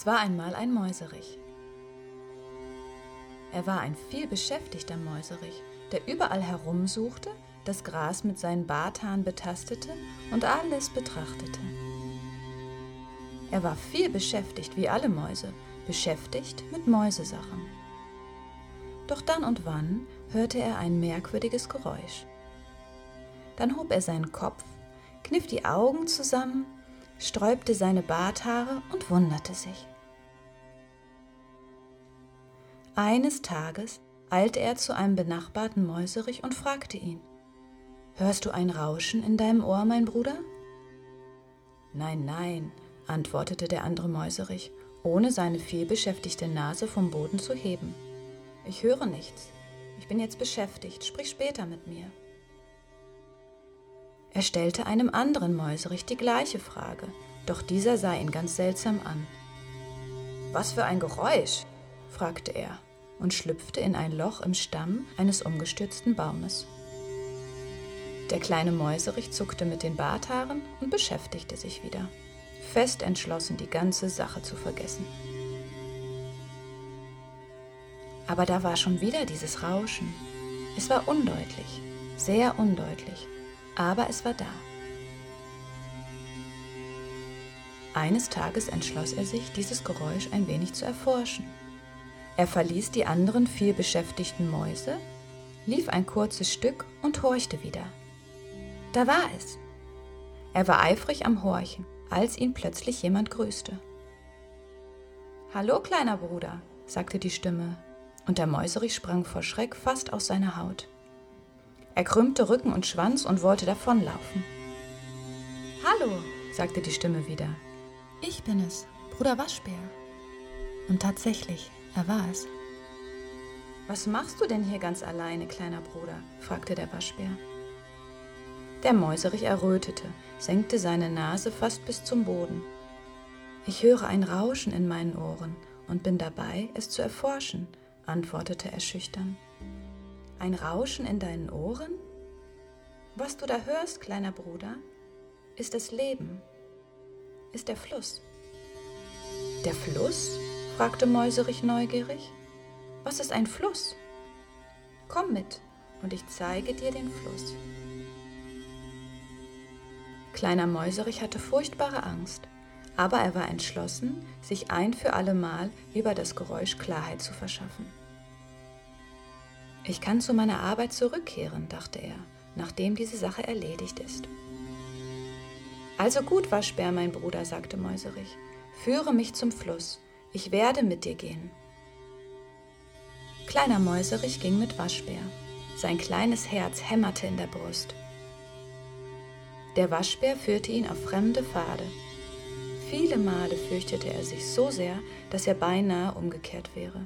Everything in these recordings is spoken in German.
Es war einmal ein Mäuserich. Er war ein vielbeschäftigter Mäuserich, der überall herumsuchte, das Gras mit seinen Barthaaren betastete und alles betrachtete. Er war viel beschäftigt, wie alle Mäuse, beschäftigt mit Mäusesachen. Doch dann und wann hörte er ein merkwürdiges Geräusch. Dann hob er seinen Kopf, kniff die Augen zusammen, sträubte seine Barthaare und wunderte sich. Eines Tages eilte er zu einem benachbarten Mäuserich und fragte ihn: »Hörst du ein Rauschen in deinem Ohr, mein Bruder?« »Nein, nein«, antwortete der andere Mäuserich, ohne seine vielbeschäftigte Nase vom Boden zu heben. »Ich höre nichts. Ich bin jetzt beschäftigt. Sprich später mit mir.« Er stellte einem anderen Mäuserich die gleiche Frage, doch dieser sah ihn ganz seltsam an. »Was für ein Geräusch?« fragte er und schlüpfte in ein Loch im Stamm eines umgestürzten Baumes. Der kleine Mäuserich zuckte mit den Barthaaren und beschäftigte sich wieder, fest entschlossen, die ganze Sache zu vergessen. Aber da war schon wieder dieses Rauschen. Es war undeutlich, sehr undeutlich, aber es war da. Eines Tages entschloss er sich, dieses Geräusch ein wenig zu erforschen. Er verließ die anderen vielbeschäftigten Mäuse, lief ein kurzes Stück und horchte wieder. Da war es. Er war eifrig am Horchen, als ihn plötzlich jemand grüßte. »Hallo, kleiner Bruder«, sagte die Stimme, und der Mäuserich sprang vor Schreck fast aus seiner Haut. Er krümmte Rücken und Schwanz und wollte davonlaufen. »Hallo«, sagte die Stimme wieder. »Ich bin es, Bruder Waschbär.« Und tatsächlich, er war es. »Was machst du denn hier ganz alleine, kleiner Bruder?« fragte der Waschbär. Der Mäuserich errötete, senkte seine Nase fast bis zum Boden. »Ich höre ein Rauschen in meinen Ohren und bin dabei, es zu erforschen«, antwortete er schüchtern. »Ein Rauschen in deinen Ohren? Was du da hörst, kleiner Bruder, ist das Leben, ist der Fluss.« »Der Fluss?« fragte Mäuserich neugierig. »Was ist ein Fluss?« »Komm mit, und ich zeige dir den Fluss.« Kleiner Mäuserich hatte furchtbare Angst, aber er war entschlossen, sich ein für allemal über das Geräusch Klarheit zu verschaffen. »Ich kann zu meiner Arbeit zurückkehren«, dachte er, nachdem diese Sache erledigt ist. »Also gut, Waschbär, mein Bruder«, sagte Mäuserich, »führe mich zum Fluss. Ich werde mit dir gehen.« Kleiner Mäuserich ging mit Waschbär. Sein kleines Herz hämmerte in der Brust. Der Waschbär führte ihn auf fremde Pfade. Viele Male fürchtete er sich so sehr, dass er beinahe umgekehrt wäre.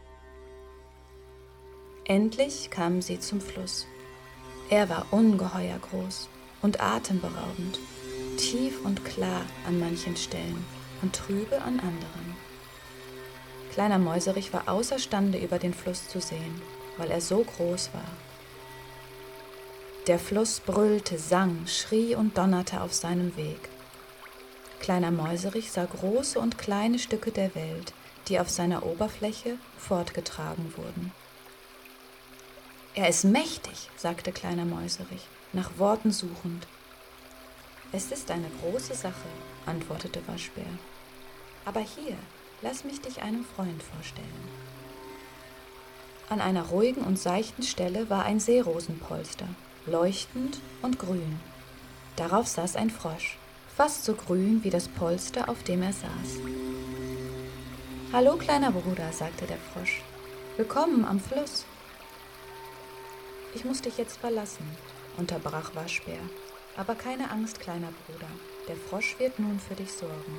Endlich kamen sie zum Fluss. Er war ungeheuer groß und atemberaubend, tief und klar an manchen Stellen und trübe an anderen. Kleiner Mäuserich war außerstande, über den Fluss zu sehen, weil er so groß war. Der Fluss brüllte, sang, schrie und donnerte auf seinem Weg. Kleiner Mäuserich sah große und kleine Stücke der Welt, die auf seiner Oberfläche fortgetragen wurden. »Er ist mächtig«, sagte Kleiner Mäuserich, nach Worten suchend. »Es ist eine große Sache«, antwortete Waschbär. »Aber hier, lass mich dich einem Freund vorstellen.« An einer ruhigen und seichten Stelle war ein Seerosenpolster, leuchtend und grün. Darauf saß ein Frosch, fast so grün wie das Polster, auf dem er saß. »Hallo, kleiner Bruder«, sagte der Frosch. »Willkommen am Fluss.« »Ich muss dich jetzt verlassen«, unterbrach Waschbär. »Aber keine Angst, kleiner Bruder, der Frosch wird nun für dich sorgen.«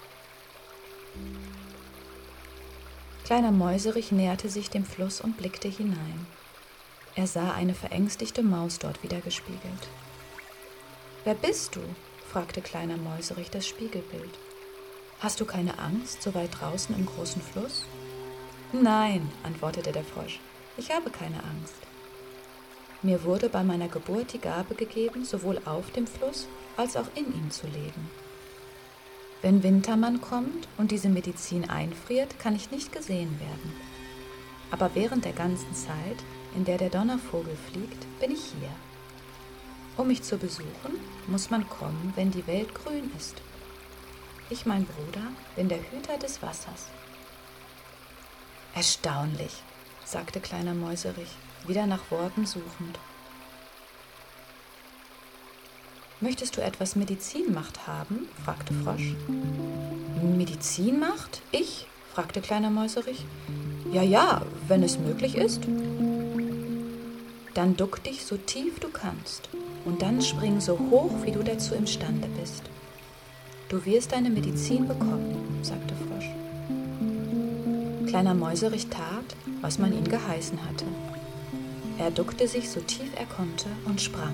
Kleiner Mäuserich näherte sich dem Fluss und blickte hinein. Er sah eine verängstigte Maus dort widergespiegelt. »Wer bist du?« fragte Kleiner Mäuserich das Spiegelbild. »Hast du keine Angst, so weit draußen im großen Fluss?« »Nein«, antwortete der Frosch, »ich habe keine Angst. Mir wurde bei meiner Geburt die Gabe gegeben, sowohl auf dem Fluss als auch in ihm zu leben.« Wenn Wintermann kommt und diese Medizin einfriert, kann ich nicht gesehen werden. Aber während der ganzen Zeit, in der der Donnervogel fliegt, bin ich hier. Um mich zu besuchen, muss man kommen, wenn die Welt grün ist. Ich, mein Bruder, bin der Hüter des Wassers. Erstaunlich, sagte Kleiner Mäuserich, wieder nach Worten suchend. Möchtest du etwas Medizinmacht haben? Fragte Frosch. Medizinmacht? Ich? Fragte Kleiner Mäuserich. Ja, wenn es möglich ist. Dann duck dich so tief du kannst und dann spring so hoch, wie du dazu imstande bist. Du wirst deine Medizin bekommen, sagte Frosch. Kleiner Mäuserich tat, was man ihm geheißen hatte. Er duckte sich so tief er konnte und sprang.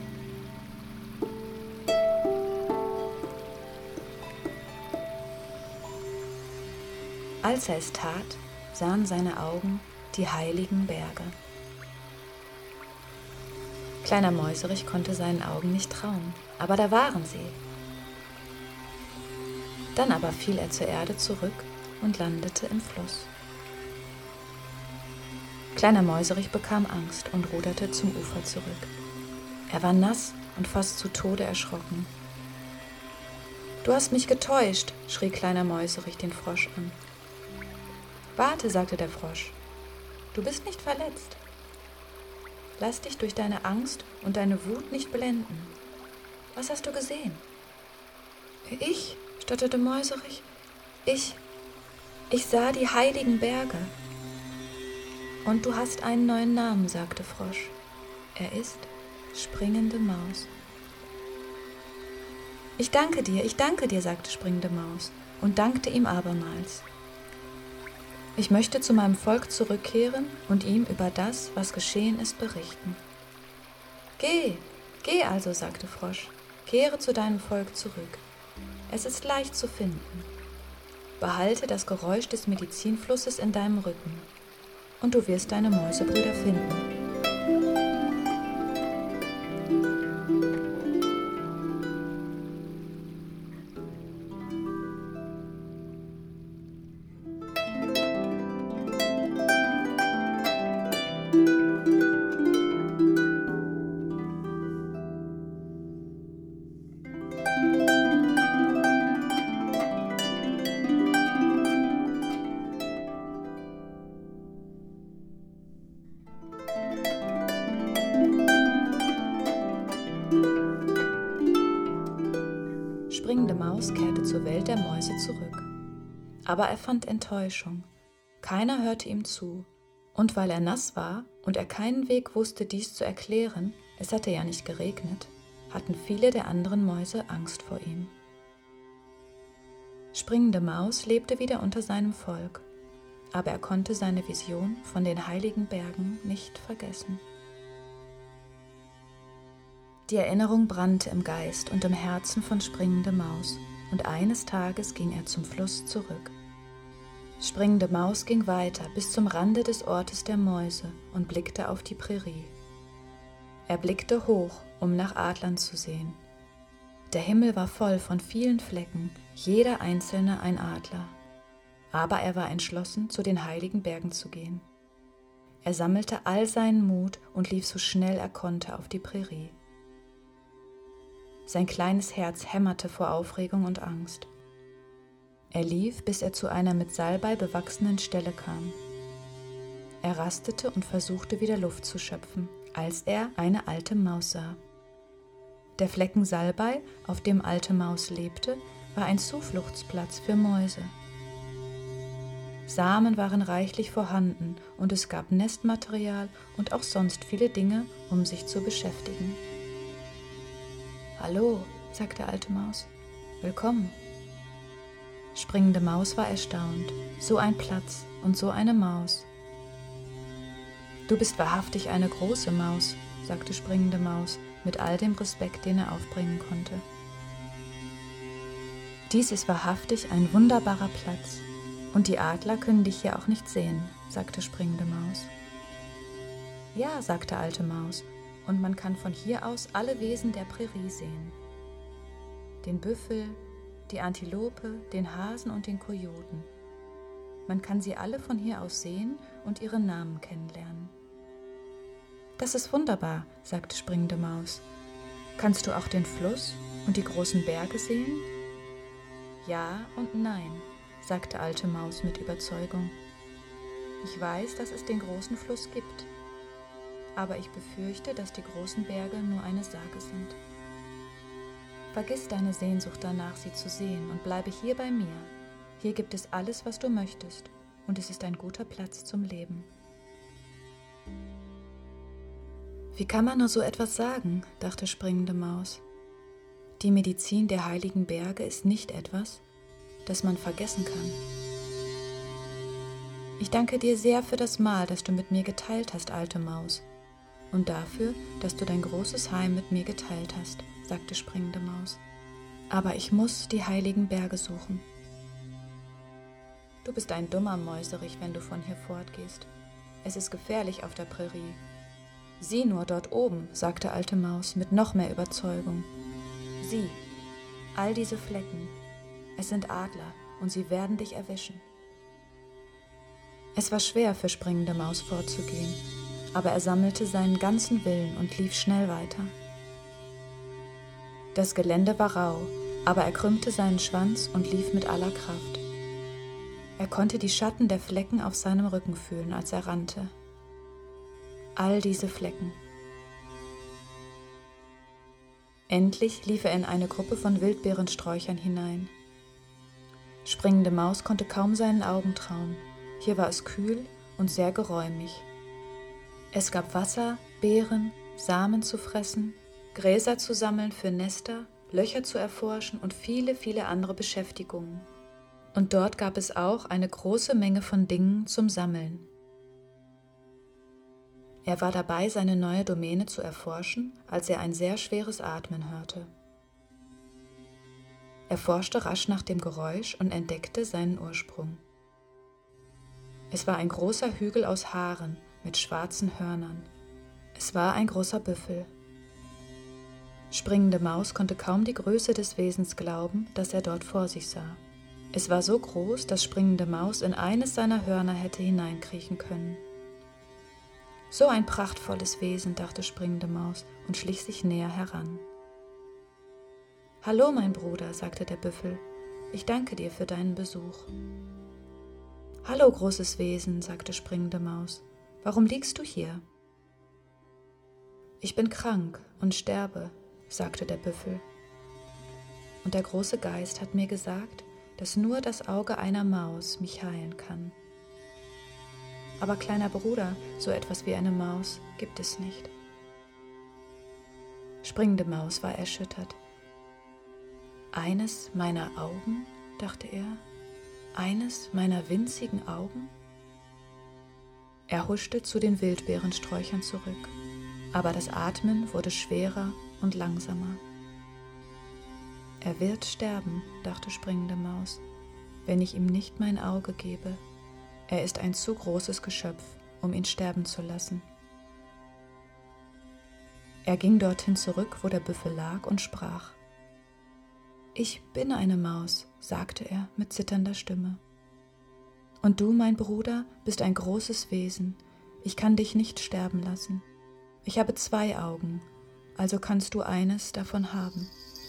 Als er es tat, sahen seine Augen die heiligen Berge. Kleiner Mäuserich konnte seinen Augen nicht trauen, aber da waren sie. Dann aber fiel er zur Erde zurück und landete im Fluss. Kleiner Mäuserich bekam Angst und ruderte zum Ufer zurück. Er war nass und fast zu Tode erschrocken. »Du hast mich getäuscht«, schrie Kleiner Mäuserich den Frosch an. »Warte«, sagte der Frosch, »du bist nicht verletzt. Lass dich durch deine Angst und deine Wut nicht blenden. Was hast du gesehen?« »Ich«, stotterte Mäuserich, ich sah die heiligen Berge.« »Und du hast einen neuen Namen«, sagte Frosch. »Er ist Springende Maus.« Ich danke dir«, sagte Springende Maus und dankte ihm abermals. »Ich möchte zu meinem Volk zurückkehren und ihm über das, was geschehen ist, berichten.« Geh also«, sagte Frosch, »kehre zu deinem Volk zurück. Es ist leicht zu finden. Behalte das Geräusch des Medizinflusses in deinem Rücken und du wirst deine Mäusebrüder finden.« Springende Maus kehrte zur Welt der Mäuse zurück. Aber er fand Enttäuschung. Keiner hörte ihm zu. Und weil er nass war und er keinen Weg wusste, dies zu erklären, es hatte ja nicht geregnet, hatten viele der anderen Mäuse Angst vor ihm. Springende Maus lebte wieder unter seinem Volk, aber er konnte seine Vision von den heiligen Bergen nicht vergessen. Die Erinnerung brannte im Geist und im Herzen von Springende Maus, und eines Tages ging er zum Fluss zurück. Springende Maus ging weiter bis zum Rande des Ortes der Mäuse und blickte auf die Prärie. Er blickte hoch, um nach Adlern zu sehen. Der Himmel war voll von vielen Flecken, jeder einzelne ein Adler. Aber er war entschlossen, zu den heiligen Bergen zu gehen. Er sammelte all seinen Mut und lief so schnell er konnte auf die Prärie. Sein kleines Herz hämmerte vor Aufregung und Angst. Er lief, bis er zu einer mit Salbei bewachsenen Stelle kam. Er rastete und versuchte wieder Luft zu schöpfen, als er eine alte Maus sah. Der Flecken Salbei, auf dem alte Maus lebte, war ein Zufluchtsplatz für Mäuse. Samen waren reichlich vorhanden und es gab Nestmaterial und auch sonst viele Dinge, um sich zu beschäftigen. »Hallo«, sagte alte Maus, »willkommen.« Springende Maus war erstaunt. So ein Platz und so eine Maus. »Du bist wahrhaftig eine große Maus«, sagte Springende Maus mit all dem Respekt, den er aufbringen konnte. »Dies ist wahrhaftig ein wunderbarer Platz und die Adler können dich hier auch nicht sehen«, sagte Springende Maus. »Ja«, sagte alte Maus, »und man kann von hier aus alle Wesen der Prärie sehen. Den Büffel, die Antilope, den Hasen und den Kojoten. Man kann sie alle von hier aus sehen und ihre Namen kennenlernen. »Das ist wunderbar«, sagte Springende Maus. »Kannst du auch den Fluss und die großen Berge sehen?« »Ja und nein«, sagte Alte Maus mit Überzeugung. »Ich weiß, dass es den großen Fluss gibt, aber ich befürchte, dass die großen Berge nur eine Sage sind. Vergiss deine Sehnsucht danach, sie zu sehen, und bleibe hier bei mir. Hier gibt es alles, was du möchtest, und es ist ein guter Platz zum Leben.« »Wie kann man nur so etwas sagen?«, dachte Springende Maus. »Die Medizin der heiligen Berge ist nicht etwas, das man vergessen kann.« »Ich danke dir sehr für das Mahl, das du mit mir geteilt hast, Alte Maus, und dafür, dass du dein großes Heim mit mir geteilt hast«, sagte Springende Maus. »Aber ich muss die heiligen Berge suchen.« »Du bist ein dummer Mäuserich, wenn du von hier fortgehst. Es ist gefährlich auf der Prärie.« »Sieh nur dort oben«, sagte Alte Maus mit noch mehr Überzeugung. »Sieh, all diese Flecken. Es sind Adler und sie werden dich erwischen.« Es war schwer für Springende Maus fortzugehen, aber er sammelte seinen ganzen Willen und lief schnell weiter. Das Gelände war rau, aber er krümmte seinen Schwanz und lief mit aller Kraft. Er konnte die Schatten der Flecken auf seinem Rücken fühlen, als er rannte. All diese Flecken. Endlich lief er in eine Gruppe von Wildbeerensträuchern hinein. Springende Maus konnte kaum seinen Augen trauen. Hier war es kühl und sehr geräumig. Es gab Wasser, Beeren, Samen zu fressen, Gräser zu sammeln für Nester, Löcher zu erforschen und viele, viele andere Beschäftigungen. Und dort gab es auch eine große Menge von Dingen zum Sammeln. Er war dabei, seine neue Domäne zu erforschen, als er ein sehr schweres Atmen hörte. Er forschte rasch nach dem Geräusch und entdeckte seinen Ursprung. Es war ein großer Hügel aus Haaren mit schwarzen Hörnern. Es war ein großer Büffel. Springende Maus konnte kaum die Größe des Wesens glauben, das er dort vor sich sah. Es war so groß, dass Springende Maus in eines seiner Hörner hätte hineinkriechen können. »So ein prachtvolles Wesen«, dachte Springende Maus und schlich sich näher heran. »Hallo, mein Bruder«, sagte der Büffel, »ich danke dir für deinen Besuch.« »Hallo, großes Wesen«, sagte Springende Maus, »warum liegst du hier?« »Ich bin krank und sterbe«, sagte der Büffel. »Und der große Geist hat mir gesagt, dass nur das Auge einer Maus mich heilen kann. Aber kleiner Bruder, so etwas wie eine Maus gibt es nicht.« Springende Maus war erschüttert. »Eines meiner Augen?«, dachte er. »Eines meiner winzigen Augen?« Er huschte zu den Wildbeerensträuchern zurück, aber das Atmen wurde schwerer und langsamer. »Er wird sterben«, dachte Springende Maus, »wenn ich ihm nicht mein Auge gebe. Er ist ein zu großes Geschöpf, um ihn sterben zu lassen.« Er ging dorthin zurück, wo der Büffel lag, und sprach. »Ich bin eine Maus«, sagte er mit zitternder Stimme. »Und du, mein Bruder, bist ein großes Wesen. Ich kann dich nicht sterben lassen. Ich habe 2 Augen, also kannst du eines davon haben.«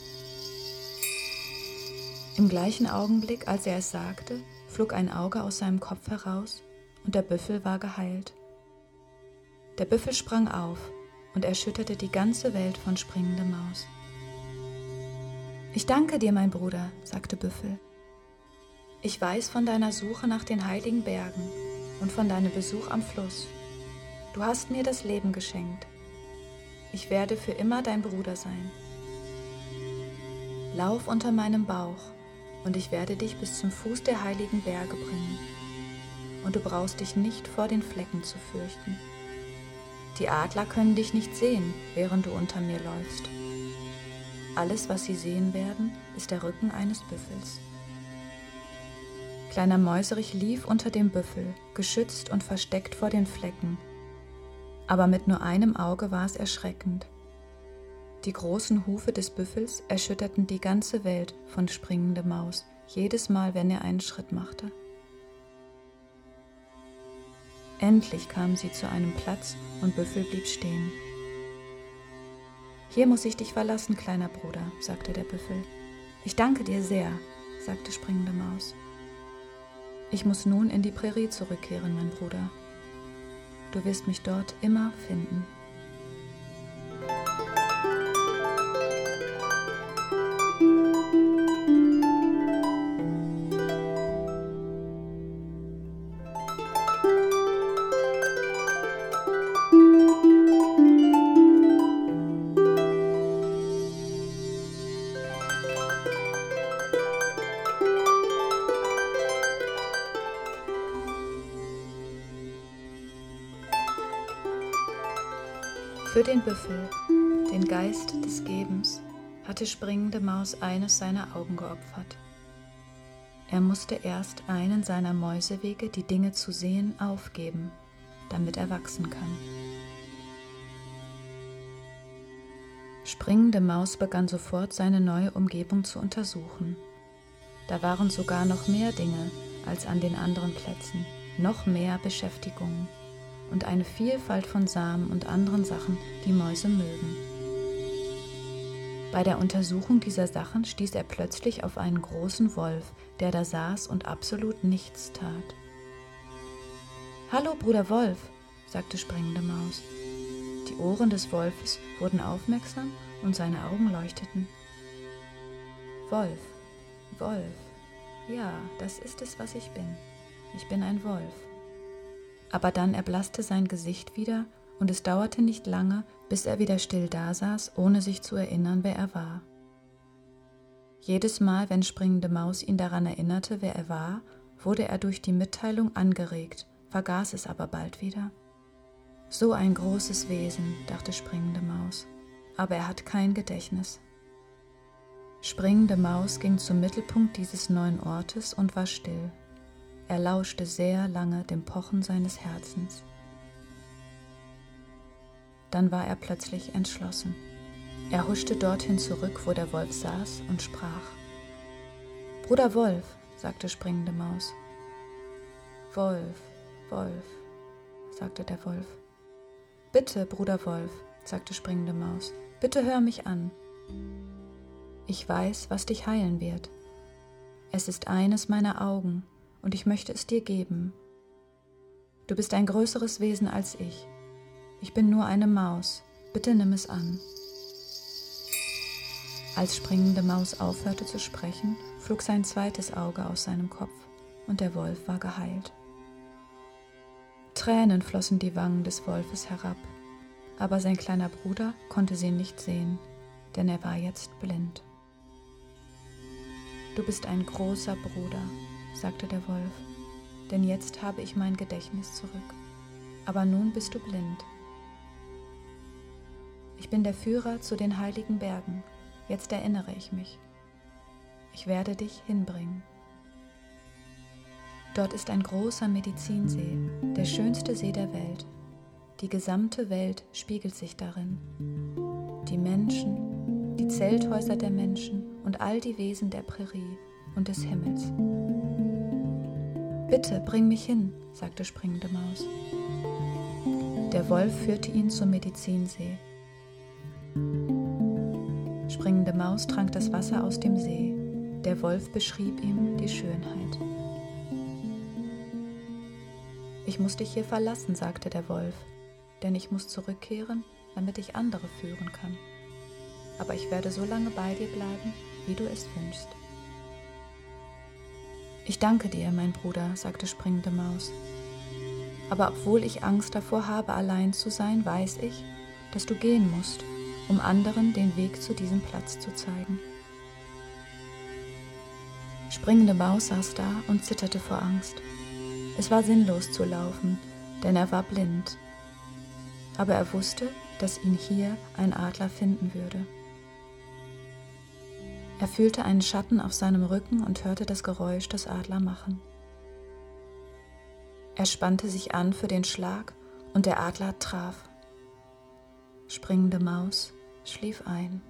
Im gleichen Augenblick, als er es sagte, flog ein Auge aus seinem Kopf heraus und der Büffel war geheilt. Der Büffel sprang auf und erschütterte die ganze Welt von Springende Maus. »Ich danke dir, mein Bruder«, sagte Büffel. »Ich weiß von deiner Suche nach den heiligen Bergen und von deinem Besuch am Fluss. Du hast mir das Leben geschenkt. Ich werde für immer dein Bruder sein. Lauf unter meinem Bauch, und ich werde dich bis zum Fuß der heiligen Berge bringen. Und du brauchst dich nicht vor den Flecken zu fürchten. Die Adler können dich nicht sehen, während du unter mir läufst. Alles, was sie sehen werden, ist der Rücken eines Büffels.« Kleiner Mäuserich lief unter dem Büffel, geschützt und versteckt vor den Flecken. Aber mit nur einem Auge war es erschreckend. Die großen Hufe des Büffels erschütterten die ganze Welt von Springende Maus, jedes Mal, wenn er einen Schritt machte. Endlich kamen sie zu einem Platz und Büffel blieb stehen. »Hier muss ich dich verlassen, kleiner Bruder«, sagte der Büffel. »Ich danke dir sehr«, sagte Springende Maus. »Ich muss nun in die Prärie zurückkehren, mein Bruder. Du wirst mich dort immer finden.« Für den Büffel, den Geist des Gebens, hatte Springende Maus eines seiner Augen geopfert. Er musste erst einen seiner Mäusewege, die Dinge zu sehen, aufgeben, damit er wachsen kann. Springende Maus begann sofort, seine neue Umgebung zu untersuchen. Da waren sogar noch mehr Dinge als an den anderen Plätzen, noch mehr Beschäftigungen und eine Vielfalt von Samen und anderen Sachen, die Mäuse mögen. Bei der Untersuchung dieser Sachen stieß er plötzlich auf einen großen Wolf, der da saß und absolut nichts tat. »Hallo, Bruder Wolf«, sagte Springende Maus. Die Ohren des Wolfes wurden aufmerksam und seine Augen leuchteten. »Wolf, Wolf, ja, das ist es, was ich bin. Ich bin ein Wolf.« Aber dann erblasste sein Gesicht wieder und es dauerte nicht lange, bis er wieder still dasaß, ohne sich zu erinnern, wer er war. Jedes Mal, wenn Springende Maus ihn daran erinnerte, wer er war, wurde er durch die Mitteilung angeregt, vergaß es aber bald wieder. So ein großes Wesen, dachte Springende Maus, aber er hat kein Gedächtnis. Springende Maus ging zum Mittelpunkt dieses neuen Ortes und war still. Er lauschte sehr lange dem Pochen seines Herzens. Dann war er plötzlich entschlossen. Er huschte dorthin zurück, wo der Wolf saß, und sprach. »Bruder Wolf«, sagte Springende Maus. »Wolf, Wolf«, sagte der Wolf. »Bitte, Bruder Wolf«, sagte Springende Maus, »bitte hör mich an. Ich weiß, was dich heilen wird. Es ist eines meiner Augen, und ich möchte es dir geben. Du bist ein größeres Wesen als ich. Ich bin nur eine Maus. Bitte nimm es an.« Als Springende Maus aufhörte zu sprechen, flog sein zweites Auge aus seinem Kopf und der Wolf war geheilt. Tränen flossen die Wangen des Wolfes herab, aber sein kleiner Bruder konnte sie nicht sehen, denn er war jetzt blind. »Du bist ein großer Bruder«, sagte der Wolf, »denn jetzt habe ich mein Gedächtnis zurück. Aber nun bist du blind. Ich bin der Führer zu den heiligen Bergen. Jetzt erinnere ich mich. Ich werde dich hinbringen. Dort ist ein großer Medizinsee, der schönste See der Welt. Die gesamte Welt spiegelt sich darin. Die Menschen, die Zelthäuser der Menschen und all die Wesen der Prärie und des Himmels. »Bitte, bring mich hin«, sagte Springende Maus. Der Wolf führte ihn zum Medizinsee. Springende Maus trank das Wasser aus dem See. Der Wolf beschrieb ihm die Schönheit. »Ich muss dich hier verlassen«, sagte der Wolf, »denn ich muss zurückkehren, damit ich andere führen kann. Aber ich werde so lange bei dir bleiben, wie du es wünschst.« »Ich danke dir, mein Bruder«, sagte Springende Maus. »Aber obwohl ich Angst davor habe, allein zu sein, weiß ich, dass du gehen musst, um anderen den Weg zu diesem Platz zu zeigen.« Springende Maus saß da und zitterte vor Angst. Es war sinnlos zu laufen, denn er war blind. Aber er wusste, dass ihn hier ein Adler finden würde. Er fühlte einen Schatten auf seinem Rücken und hörte das Geräusch des Adler machen. Er spannte sich an für den Schlag und der Adler traf. Springende Maus schlief ein.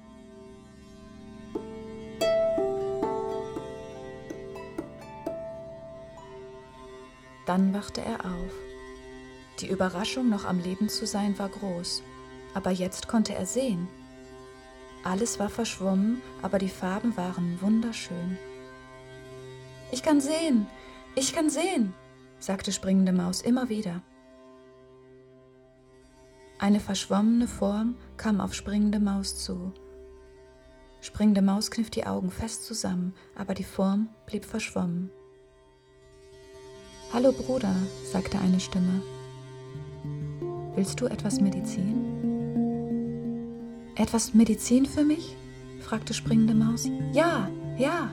Dann wachte er auf. Die Überraschung, noch am Leben zu sein, war groß, aber jetzt konnte er sehen. Alles war verschwommen, aber die Farben waren wunderschön. »Ich kann sehen, ich kann sehen«, sagte Springende Maus immer wieder. Eine verschwommene Form kam auf Springende Maus zu. Springende Maus kniff die Augen fest zusammen, aber die Form blieb verschwommen. »Hallo Bruder«, sagte eine Stimme. »Willst du etwas Medizin?« »Etwas Medizin für mich?« fragte Springende Maus. »Ja, ja.«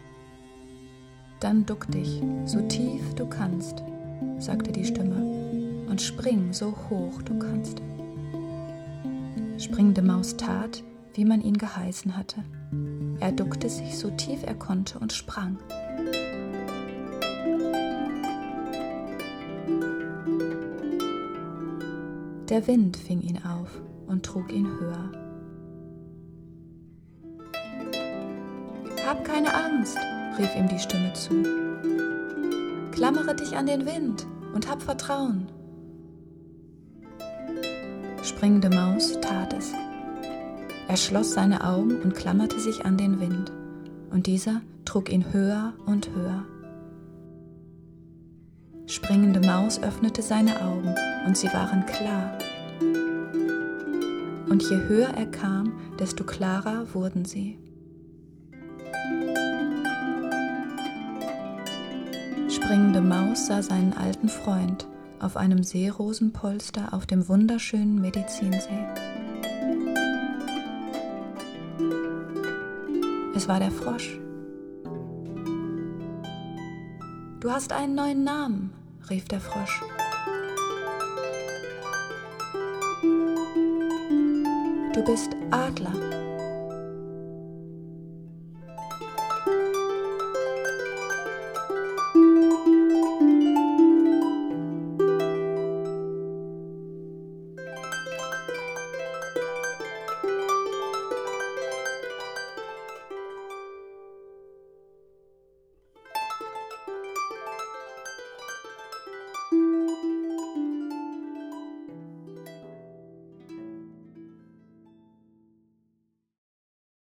»Dann duck dich, so tief du kannst«, sagte die Stimme, »und spring so hoch du kannst.« Springende Maus tat, wie man ihn geheißen hatte. Er duckte sich so tief er konnte und sprang. Der Wind fing ihn auf und trug ihn höher. »Hab keine Angst«, rief ihm die Stimme zu. »Klammere dich an den Wind und hab Vertrauen.« Springende Maus tat es. Er schloss seine Augen und klammerte sich an den Wind, und dieser trug ihn höher und höher. Springende Maus öffnete seine Augen, und sie waren klar. Und je höher er kam, desto klarer wurden sie. Springende Maus sah seinen alten Freund auf einem Seerosenpolster auf dem wunderschönen Medizinsee. Es war der Frosch. »Du hast einen neuen Namen«, rief der Frosch. »Du bist Adler.«